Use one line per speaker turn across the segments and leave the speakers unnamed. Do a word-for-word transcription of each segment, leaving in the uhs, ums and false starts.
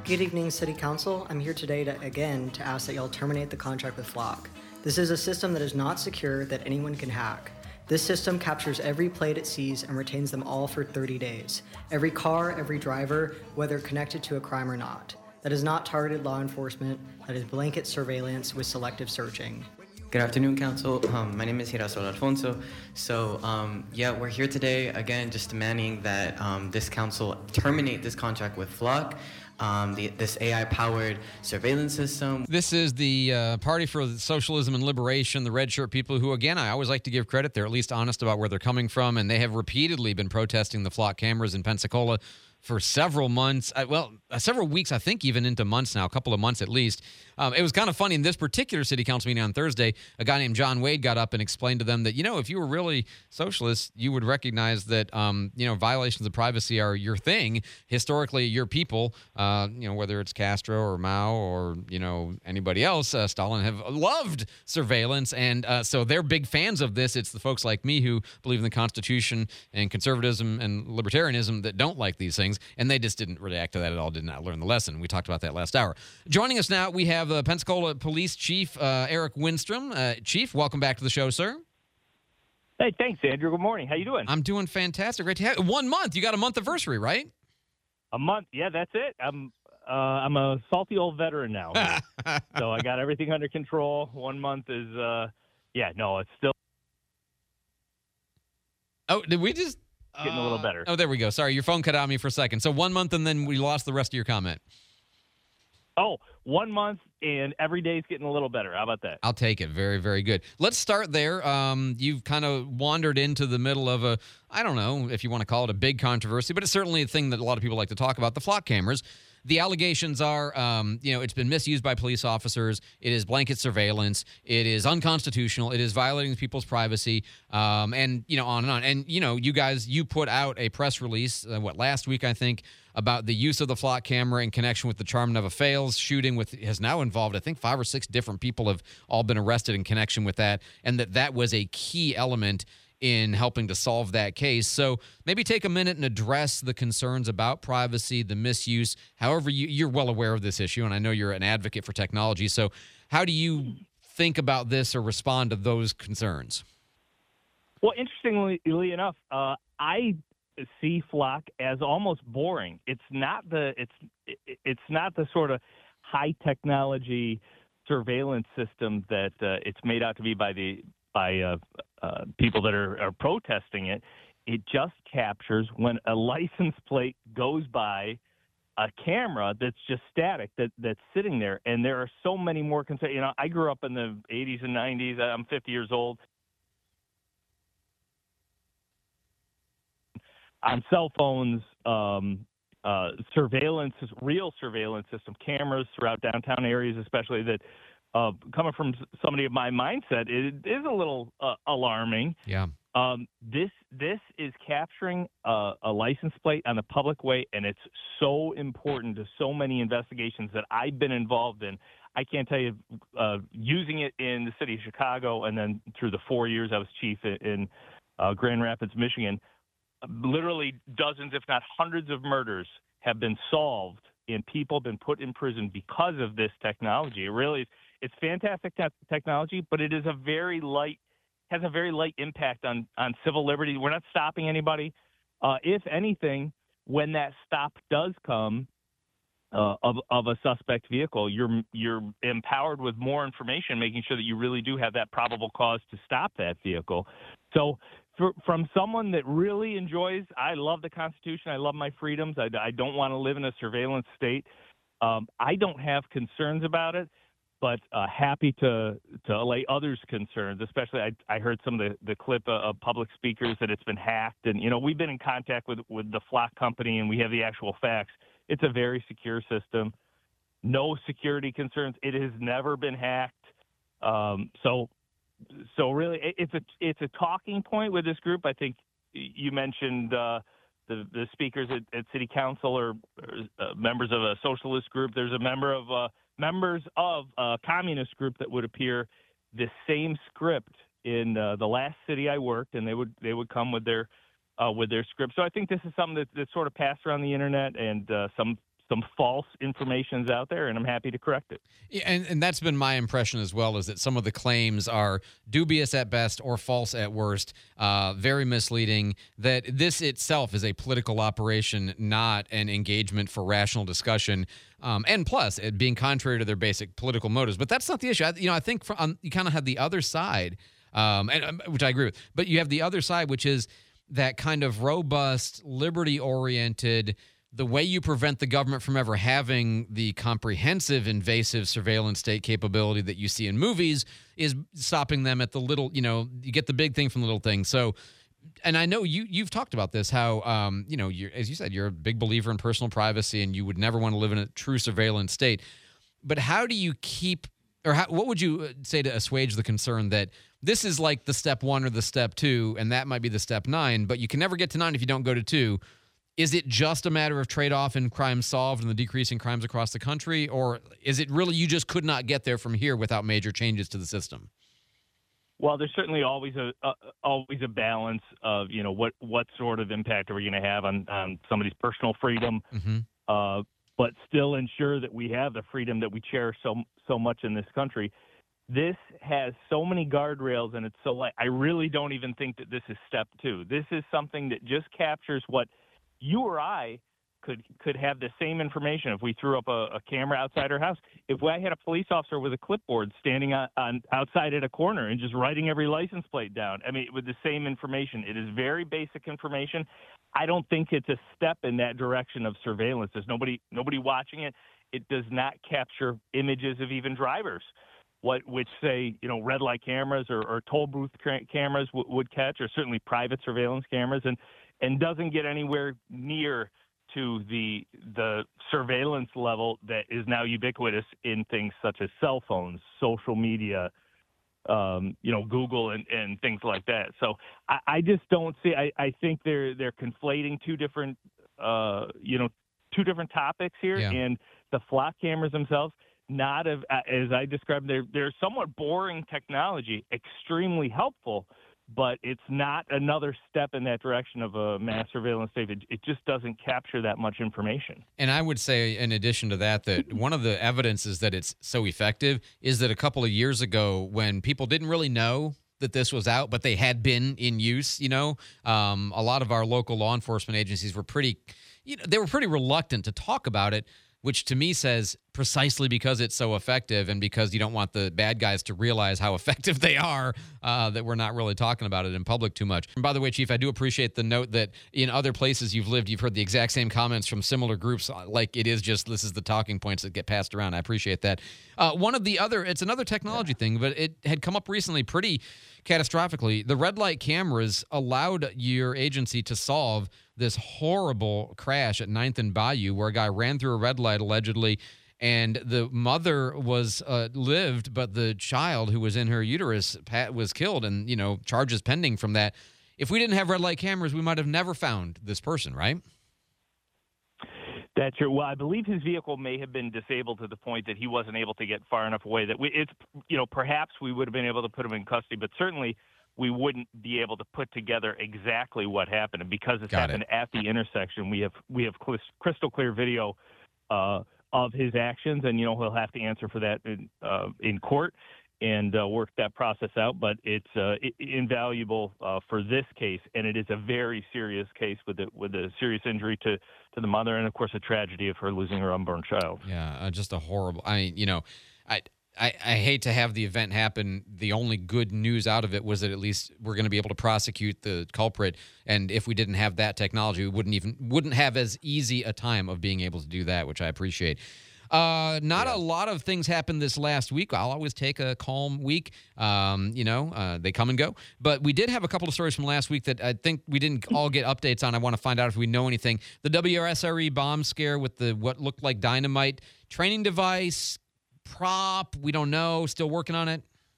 Good evening, City Council. I'm here today to, again, to ask that y'all terminate the contract with Flock. This is a system that is not secure that anyone can hack. This system captures every plate it sees and retains them all for thirty days. Every car, every driver, whether connected to a crime or not. That is not targeted law enforcement. That is blanket surveillance with selective searching.
Good afternoon, Council. Um, my name is Girasol Alfonso. So, um, yeah, we're here today, again, just demanding that um, this Council terminate this contract with Flock. Um, the, this A I-powered surveillance system.
This is the uh, Party for Socialism and Liberation, the red shirt people who, again, I always like to give credit. They're at least honest about where they're coming from, and they have repeatedly been protesting the Flock cameras in Pensacola for several months, uh, well, uh, several weeks, I think even into months now, a couple of months at least. Um, it was kind of funny. In this particular city council meeting on Thursday, a guy named John Wade got up and explained to them that, you know, if you were really socialist, you would recognize that, um, you know, violations of privacy are your thing. Historically, your people, uh, you know, whether it's Castro or Mao or, you know, anybody else, uh, Stalin have loved surveillance. And uh, so they're big fans of this. It's the folks like me who believe in the Constitution and conservatism and libertarianism that don't like these things. And they just didn't react to that at all, did not learn the lesson. We talked about that last hour. Joining us now, we have the Pensacola Police Chief, uh, Eric Winstrom. Uh, Chief, welcome back to the show, sir.
Hey, thanks, Andrew. Good morning. How you doing?
I'm doing fantastic. Great to have one month. You got a month anniversary, right?
A month. Yeah, that's it. I'm uh, I'm a salty old veteran now. So I got everything under control. One month is, uh, yeah, no, it's still
Oh, did we just...
getting a little better.
Uh, oh, there we go. Sorry, your phone cut out on me for a second. So one month, and then we lost the rest of your comment.
Oh, one month, and every day is getting a little better. How about that?
I'll take it. Very, very good. Let's start there. Um, you've kind of wandered into the middle of a, I don't know if you want to call it a big controversy, but it's certainly a thing that a lot of people like to talk about, the Flock cameras. The allegations are, um, you know, it's been misused by police officers. It is blanket surveillance. It is unconstitutional. It is violating people's privacy, um, and, you know, on and on. And, you know, you guys, you put out a press release, uh, what, last week, I think, about the use of the Flock camera in connection with the Charm-Neva Fails shooting, with has now involved, I think, five or six different people have all been arrested in connection with that, and that that was a key element in helping to solve that case. So maybe take a minute and address the concerns about privacy, the misuse. However, you, you're well aware of this issue, and I know you're an advocate for technology. So how do you think about this or respond to those concerns?
Well, interestingly enough, uh, I see Flock as almost boring. It's not the it's it's not the sort of high technology surveillance system that uh, it's made out to be by the by uh, uh, people that are, are protesting it. It just captures when a license plate goes by a camera that's just static, that that's sitting there. And there are so many more concerns. You know, I grew up in the eighties and nineties. I'm fifty years old. On cell phones, um, uh, surveillance, real surveillance system, cameras throughout downtown areas, especially that uh, coming from somebody of my mindset, it is a little uh, alarming.
Yeah.
Um, this this is capturing a, a license plate on the public way, and it's so important to so many investigations that I've been involved in. I can't tell you, uh, using it in the city of Chicago, and then through the four years I was chief in, in uh, Grand Rapids, Michigan, literally dozens, if not hundreds of murders have been solved and people have been put in prison because of this technology. It really is, it's fantastic te- technology, but it is a very light, has a very light impact on, on civil liberty. We're not stopping anybody. Uh, if anything, when that stop does come uh, of, of a suspect vehicle, you're, you're empowered with more information, making sure that you really do have that probable cause to stop that vehicle. So For, from someone that really enjoys, I love the Constitution, I love my freedoms, I, I don't want to live in a surveillance state. Um, I don't have concerns about it, but uh, happy to to allay others' concerns. Especially, I, I heard some of the, the clip uh, of public speakers that it's been hacked, and you know we've been in contact with with the Flock company, and we have the actual facts. It's a very secure system, no security concerns. It has never been hacked, um, so. So really, it's a it's a talking point with this group. I think you mentioned uh, the the speakers at, at City Council or, or uh, members of a socialist group. There's a member of uh, members of a communist group that would appear the same script in uh, the last city I worked, and they would they would come with their uh, with their script. So I think this is something that, that's sort of passed around the internet, and uh, some some false information's out there, and I'm happy to correct it.
Yeah, and, and that's been my impression as well, is that some of the claims are dubious at best or false at worst, uh, very misleading, that this itself is a political operation, not an engagement for rational discussion, um, and plus, it being contrary to their basic political motives. But that's not the issue. I, you know, I think from, um, you kind of had the other side, um, and um, which I agree with, but you have the other side, which is that kind of robust, liberty-oriented, the way you prevent the government from ever having the comprehensive invasive surveillance state capability that you see in movies is stopping them at the little, you know, you get the big thing from the little thing. So, and I know you, you've talked about this, how, um, you know, you're, as you said, you're a big believer in personal privacy and you would never want to live in a true surveillance state. But how do you keep, or how, what would you say to assuage the concern that this is like the step one or the step two, and that might be the step nine, but you can never get to nine if you don't go to two? Is it just a matter of trade-off and crime solved and the decrease in crimes across the country, or is it really you just could not get there from here without major changes to the system?
Well, there's certainly always a uh, always a balance of, you know, what, what sort of impact are we going to have on, on somebody's personal freedom,
Mm-hmm.
uh, but still ensure that we have the freedom that we cherish so so much in this country. This has so many guardrails, and it's so light. I really don't even think that this is step two. This is something that just captures what you or I could could have the same information if we threw up a, a camera outside our house. If I had a police officer with a clipboard standing on, on outside at a corner and just writing every license plate down, I mean, with the same information. It is very basic information. I don't think it's a step in that direction of surveillance. There's nobody nobody watching it. It does not capture images of even drivers, what which say, you know, red light cameras or, or toll booth ca- cameras w- would catch, or certainly private surveillance cameras, and and doesn't get anywhere near to the the surveillance level that is now ubiquitous in things such as cell phones, social media, um, you know, Google and, and things like that. So I, I just don't see. I, I think they're they're conflating two different, uh, you know, two different topics here,
Yeah.
and the flock cameras themselves. Not of, as I described, they're they're somewhat boring technology, extremely helpful, but it's not another step in that direction of a mass surveillance state. It, it just doesn't capture that much information.
And I would say, in addition to that, that one of the evidences that it's so effective is that a couple of years ago, when people didn't really know that this was out, but they had been in use, you know, um, a lot of our local law enforcement agencies were pretty, you know, they were pretty reluctant to talk about it, which to me says precisely because it's so effective and because you don't want the bad guys to realize how effective they are, uh, that we're not really talking about it in public too much. And by the way, Chief, I do appreciate the note that in other places you've lived, you've heard the exact same comments from similar groups, like it is just, this is the talking points that get passed around. I appreciate that. Uh, one of the other, it's another technology yeah. thing, but it had come up recently pretty catastrophically. The red light cameras allowed your agency to solve this horrible crash at ninth and Bayou where a guy ran through a red light allegedly, and the mother was uh, lived, but the child who was in her uterus was killed, and, you know, charges pending from that. If we didn't have red light cameras, we might have never found this person, right?
That's true. Well, I believe his vehicle may have been disabled to the point that he wasn't able to get far enough away that we, it's, you know, perhaps we would have been able to put him in custody, but certainly we wouldn't be able to put together exactly what happened. And because it's
Got
happened
it.
at the intersection, we have we have crystal clear video uh, of his actions, and, you know, he'll have to answer for that in, uh, in court and uh, work that process out. But it's uh, I- invaluable uh, for this case, and it is a very serious case with a, with a serious injury to, to the mother, and, of course, a tragedy of her losing her unborn child.
Yeah, uh, just a horrible. I mean, you know, I. I, I hate to have the event happen. The only good news out of it was that at least we're going to be able to prosecute the culprit. And if we didn't have that technology, we wouldn't even wouldn't have as easy a time of being able to do that, which I appreciate. Uh, not yeah. a lot of things happened this last week. I'll always take a calm week. Um, you know, uh, they come and go. But we did have a couple of stories from last week that I think we didn't all get updates on. I want to find out if we know anything. The W R S R E bomb scare with the what looked like dynamite training device. Prop, we don't know. Still working on it.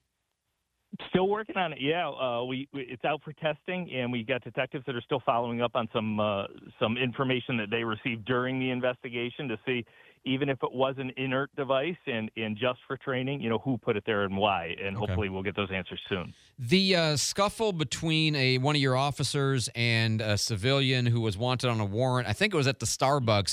Still working on it. Yeah, uh, we, we it's out for testing, and we got detectives that are still following up on some uh, some information that they received during the investigation to see, even if it was an inert device and, and just for training, you know, who put it there and why. And
Okay.
hopefully we'll get those answers soon.
The uh, scuffle between a one of your officers and a civilian who was wanted on a warrant, I think it was at the Starbucks.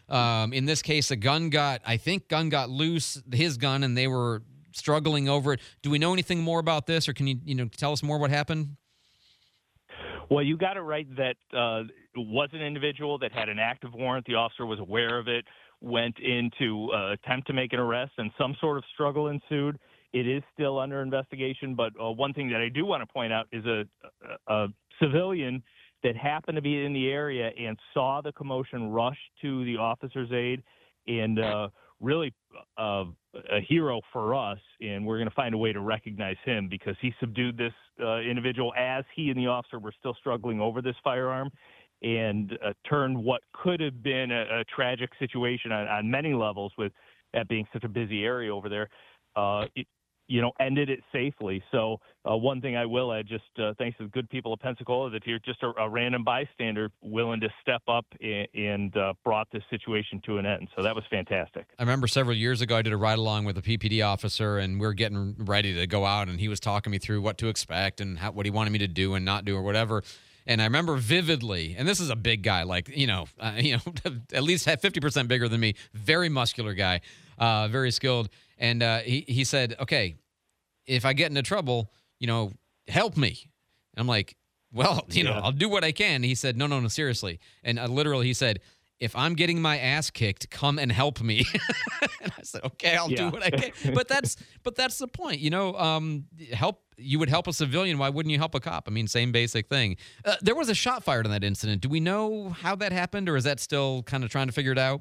Um, in this case, a gun got, I think gun got loose, his gun, and they were struggling over it. Do we know anything more about this, or can you, you know, tell us more what happened?
Well, you got it right that uh, it was an individual that had an active warrant. The officer was aware of it, went in to uh, attempt to make an arrest, and some sort of struggle ensued. It is still under investigation, but uh, one thing that I do want to point out is a, a, a civilian that happened to be in the area and saw the commotion rush to the officer's aid, and uh, really uh, a hero for us, and we're going to find a way to recognize him because he subdued this uh, individual as he and the officer were still struggling over this firearm, and uh, turned what could have been a, a tragic situation on, on many levels, with that being such a busy area over there, uh, it, you know, ended it safely. So uh, one thing I will add, just uh, thanks to the good people of Pensacola, that you're just a, a random bystander willing to step up and, and uh, brought this situation to an end. So that was fantastic.
I remember several years ago I did a ride-along with a P P D officer, and we were getting ready to go out, and he was talking me through what to expect and how, what he wanted me to do and not do or whatever. And I remember vividly, and this is a big guy, like, you know, uh, you know, at least fifty percent bigger than me, very muscular guy, uh, very skilled. And uh, he, he said, okay, if I get into trouble, you know, help me. And I'm like, well, you know,
Yeah.
I'll do what I can. He said, no, no, no, seriously. And uh, literally he said, if I'm getting my ass kicked, come and help me. And I said, okay, I'll
Yeah.
do what I can. But that's but that's the point, you know. Um, help you would help a civilian. Why wouldn't you help a cop? I mean, same basic thing. Uh, there was a shot fired in that incident. Do we know how that happened, or is that still kind of trying to figure it out?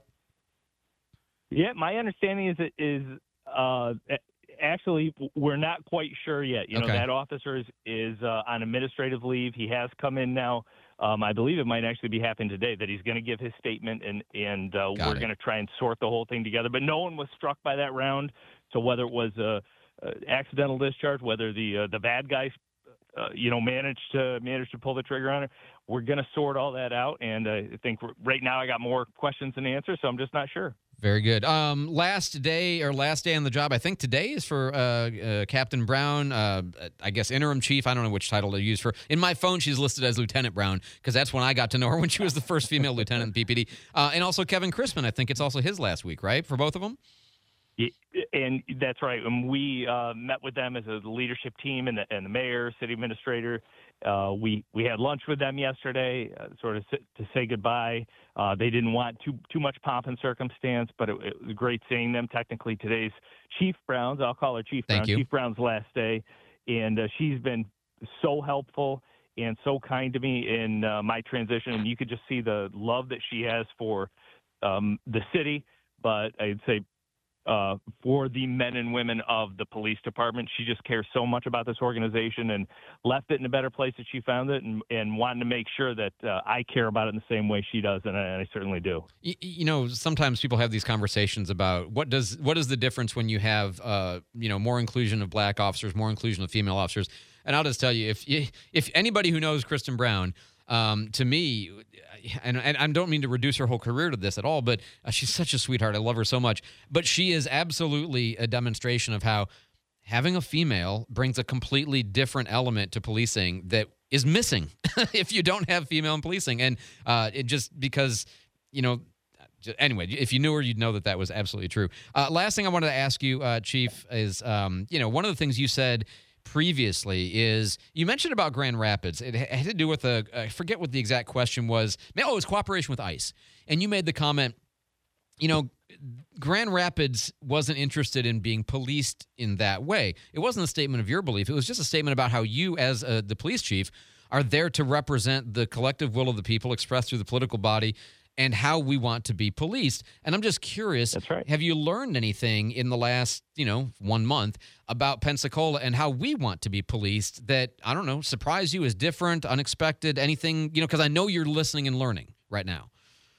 Yeah, my understanding is it is uh, actually we're not quite sure yet. You know,
Okay.
that officer is, is uh, on administrative leave. He has come in now. Um, I believe it might actually be happening today that he's going to give his statement, and and uh,
Got
we're
it.
going to try and sort the whole thing together. But no one was struck by that round. So whether it was a, a accidental discharge, whether the uh, the bad guys, uh, you know, managed to managed to pull the trigger on it, we're going to sort all that out. And uh, I think we're, right now I got more questions than answers, so I'm just not sure.
Very good. Um, last day or last day on the job, I think today is for uh, uh, Captain Brown, uh, I guess interim chief. I don't know which title to use for. In my phone, she's listed as Lieutenant Brown because that's when I got to know her, when she was the first female lieutenant in P P D. Uh, and also Kevin Chrisman, I think it's also his last week, right, for both of them?
Yeah, and that's right. And we uh, met with them as a leadership team, and the, and the mayor, city administrator. Uh, we we had lunch with them yesterday, uh, sort of s- to say goodbye. Uh, they didn't want too too much pomp and circumstance, but it, it was great seeing them. Technically, today's Chief Brown's, I'll call her Chief
Thank
Brown,
you.
Chief Brown's last day, and uh, she's been so helpful and so kind to me in uh, my transition. And you could just see the love that she has for um, the city, but I'd say uh, for the men and women of the police department. She just cares so much about this organization and left it in a better place that she found it, and, and wanted to make sure that uh, I care about it in the same way she does, and I, and I certainly do.
You, you know, sometimes people have these conversations about what does what is the difference when you have, uh, you know, more inclusion of black officers, more inclusion of female officers. And I'll just tell you, if you, if anybody who knows Kristen Brown, um, to me, and, and I don't mean to reduce her whole career to this at all, but uh, she's such a sweetheart. I love her so much. But she is absolutely a demonstration of how having a female brings a completely different element to policing that is missing if you don't have female in policing. And uh, it just because, you know, anyway, if you knew her, you'd know that that was absolutely true. Uh, last thing I wanted to ask you, uh, Chief, is, um, you know, one of the things you said previously is you mentioned about Grand Rapids. It had to do with a, I forget what the exact question was. Oh, it was cooperation with ICE. And you made the comment, you know, Grand Rapids wasn't interested in being policed in that way. It wasn't a statement of your belief. It was just a statement about how you, as uh, the police chief, are there to represent the collective will of the people expressed through the political body and how we want to be policed. And I'm just curious,
That's right.
Have you learned anything in the last, you know, one month about Pensacola and how we want to be policed that, I don't know, surprised you, is different, unexpected, anything, you know, because I know you're listening and learning right now.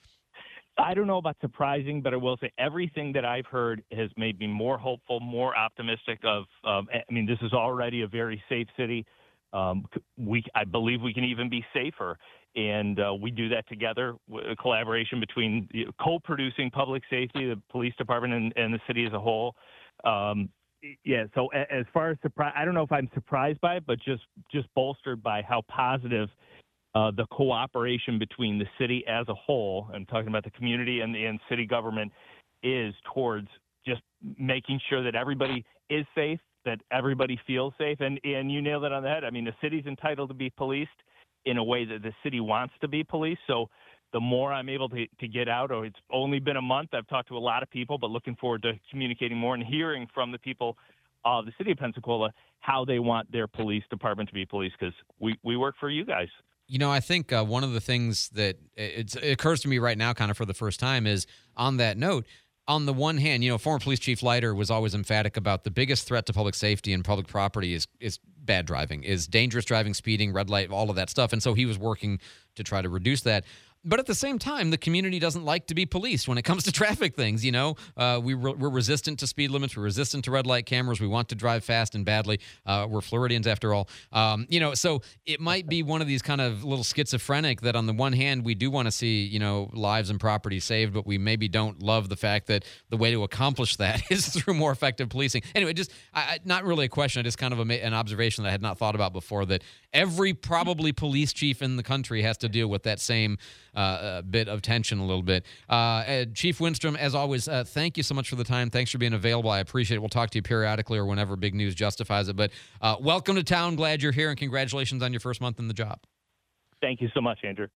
I don't know about surprising, but I will say everything that I've heard has made me more hopeful, more optimistic of, um, I mean, this is already a very safe city. Um, we, I believe we can even be safer. And uh, we do that together, a collaboration between you know, co-producing public safety, the police department, and, and the city as a whole. Um, yeah, so a- as far as surprise, I don't know if I'm surprised by it, but just, just bolstered by how positive uh, the cooperation between the city as a whole, and talking about the community and the and city government, is towards just making sure that everybody is safe, that everybody feels safe. And, and you nailed it on the head. I mean, the city's entitled to be policed in a way that the city wants to be policed. So the more I'm able to, to get out, or it's only been a month, I've talked to a lot of people, but looking forward to communicating more and hearing from the people of the city of Pensacola how they want their police department to be policed, because we, we work for you guys.
You know, I think uh, one of the things that it's, it occurs to me right now kind of for the first time is, on that note, on the one hand, you know, former police chief Leiter was always emphatic about the biggest threat to public safety and public property is is bad driving, is dangerous driving, speeding, red light, all of that stuff. And so he was working to try to reduce that. But at the same time, the community doesn't like to be policed when it comes to traffic things. You know, uh, we re- we're resistant to speed limits. We're resistant to red light cameras. We want to drive fast and badly. Uh, we're Floridians after all. Um, you know, so it might be one of these kind of little schizophrenic that on the one hand, we do want to see, you know, lives and property saved, but we maybe don't love the fact that the way to accomplish that is through more effective policing. Anyway, just I, I, not really a question. I just kind of a, an observation that I had not thought about before, that every probably police chief in the country has to deal with that same uh, uh, bit of tension a little bit. Uh, uh, Chief Winstrom, as always, uh, thank you so much for the time. Thanks for being available. I appreciate it. We'll talk to you periodically or whenever big news justifies it. But uh, welcome to town. Glad you're here, and congratulations on your first month in the job.
Thank you so much, Andrew.